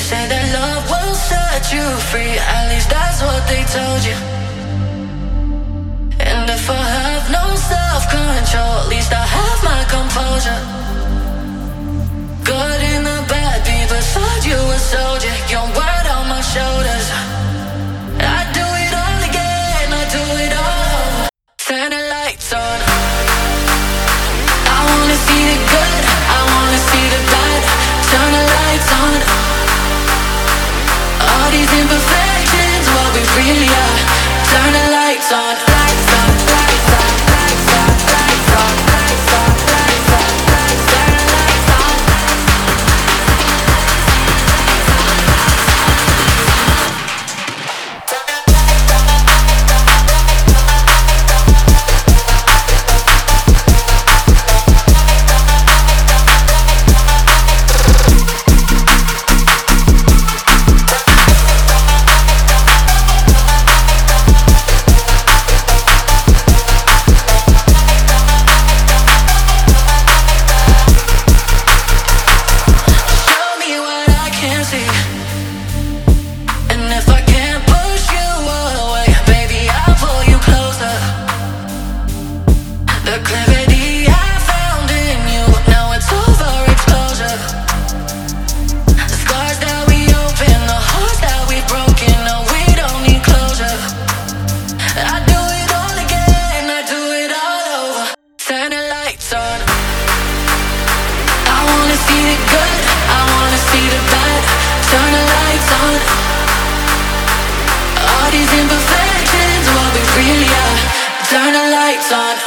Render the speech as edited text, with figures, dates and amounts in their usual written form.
say that love will set you free, at least that's what they told you. And if I have no self-control, at least I have my composure. Good and the bad, be beside you a soldier. Your word on my shoulders. I do it all again, I do it all. Turn the lights on. I wanna see the good, I wanna see the bad. Turn the lights on. All these imperfections, what we really are. Turn the lights on. Lights on, lights on, lights on, lights on, lights on, lights on, lights on. Turn the lights on. Turn the lights on.